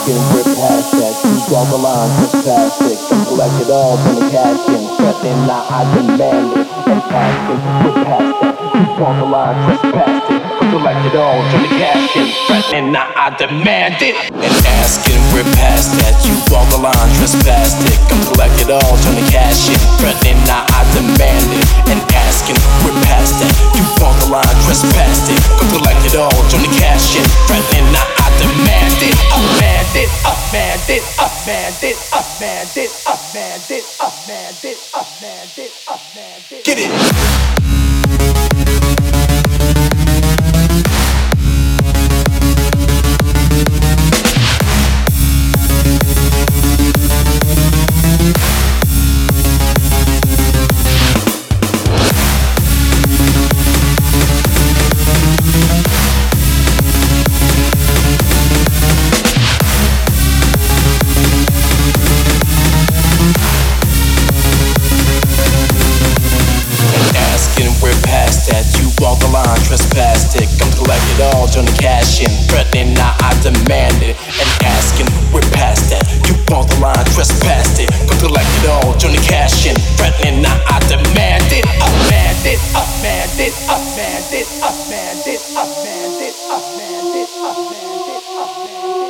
asking, we're past that. You draw the line, trespass it. Come collect it all, turn the cash in. Threatening, now I demand it. And asking, we're past that. You draw the line, trespass it. Come collect it all, turn the cash in. Threatening, now I demand it. And asking, we're past that. You draw the line, trespass it. Come collect it all, turn the cash in. Threatening, now I demand it. And asking, we're past that. You draw the line, trespass it. Come collect it all, turn the cash in. Threatening, now I demand it. Demand it, demand it, demand it, demand it, demand it, demand it, demand it, demand it. Get it. Trespassed it, come collect it all, turn the cash in. Threatening, now I demand it. And asking, we're past that. You want the line, trespassed it. Come collect it all, turn the cash in. Threatening, now I demand it. Demand it, demand it, demand it, demand it, demand it, demand it, demand it, demand it.